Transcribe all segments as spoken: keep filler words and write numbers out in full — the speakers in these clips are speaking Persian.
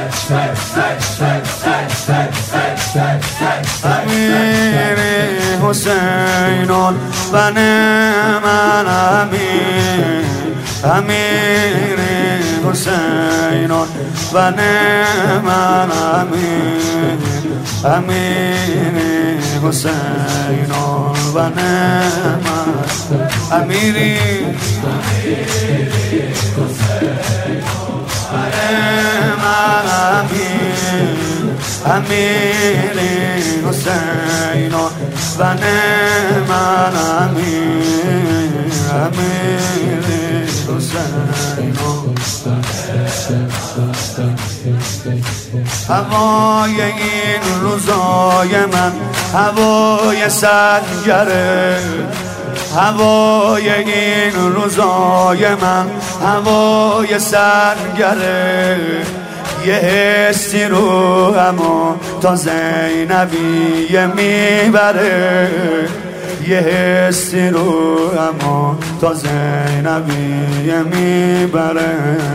امیر حسینون و من امیر امیر حسینون و من امیر امیر حسینون و من امیری امیر حسین و من امیر امیر حسین هوای این روزای من هوای سنگره هوای این روزای من هوای سنگره یه حسی رو همون تا زینبیه میبره یه حسی رو همون تا زینبیه میبره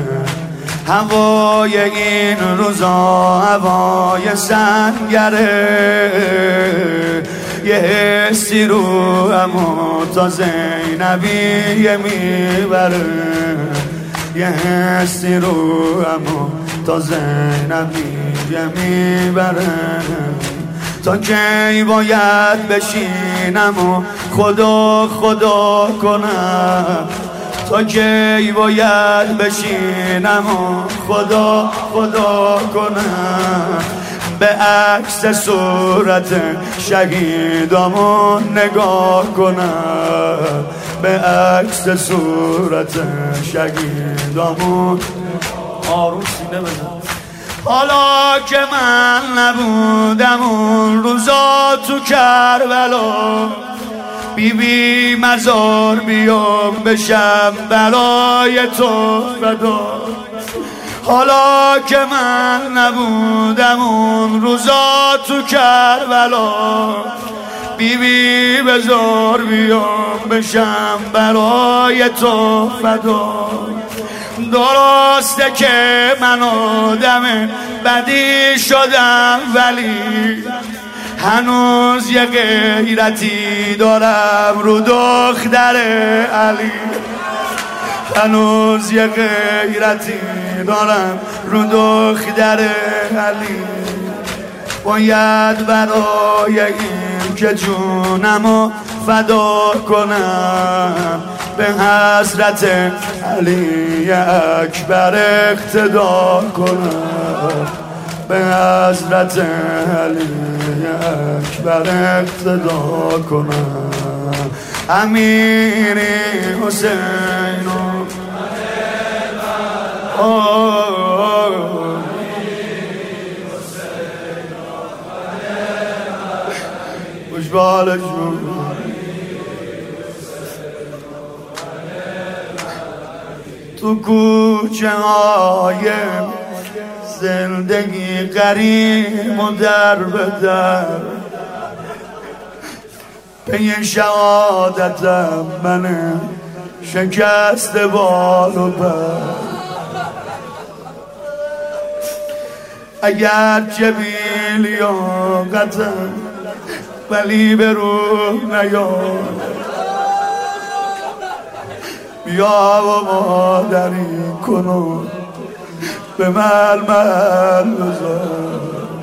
هوای این روزا هوای سنگره یه حسی رو همون تا زینبیه میبره یه حسی رو همون تا زینبیه میبره تا کی باید بشینم و خدا خدا کنم تا کی باید بشینم و خدا خدا کنم به عکس صورت شهیدامون نگاه کنم به عکس صورت شهیدامون آروم سینه بزن حالا که من نبودم اون روزا تو کربلا بی بی مزار بیام بشم برای تو فدا حالا که من نبودم اون روزا تو کربلا بی بی بزار بیام بشم برای تو فدا درسته که من آدم بدی شدم ولی هنوز یه غیرتی دارم رو دختر علی هنوز یه غیرتی دارم رو دختر علی باید برای این که جونمو فدا کنم به حضرت علی اکبر اقتدا کنم به حضرت علی اکبر اقتدا کنم امیر حسین خوشبالشون تو کوچه های زندگی غریب و در به در پی شهادتم منه شکست بال و پر اگر چه بی لیاقتم ولی به روح نیاد بیا و مادری کنون به مرمر بذار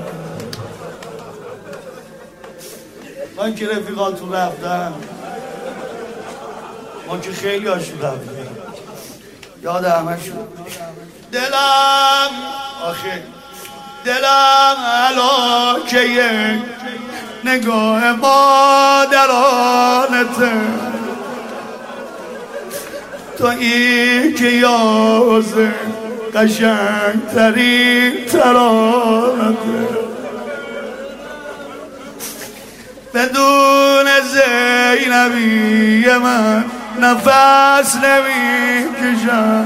من که رفیقاتون رفتم من که خیلی هاشون رفتم یاد همه شد دلم آخه دلم علاکه یک نگاه مادرانته تو ای که یازه قشنگ ترین ترانته بدون زینبی من نفس نمیکشم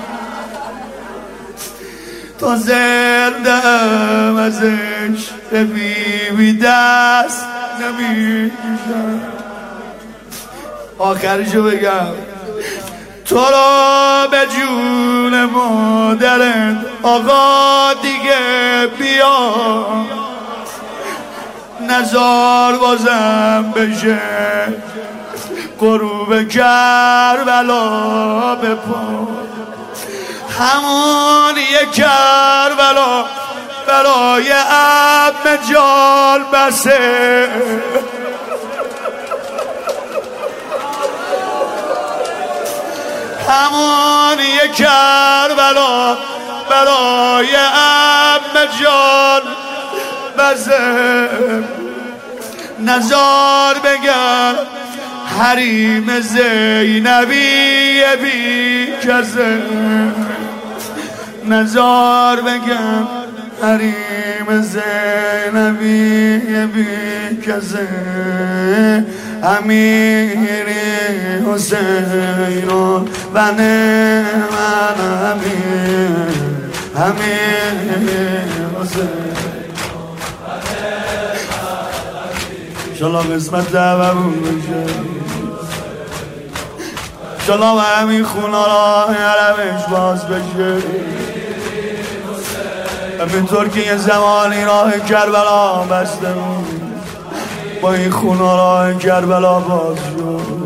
تا زندم ازش به بیبی دست نمیکشم آخرشو بگم تو را به جون مادرت آقا دیگه بیا، نزار بازم بشه غروب کربلا به پا. همون یک کربلا برای عم جان بسه، همون یک کربلا برای عم جان بسه. نزار بگم حریم زینبی بی کسه، نزار بگم حریم زینبی بی کسه. امیر حسین و من امیر، امیر حسین انشالله قسمت دعوامون بشه، انشالله و همین خونا را حرمش باز بشه. همینطور که یه زمانی راه کربلا بسته بود، با این خونا راه کربلا باز شد.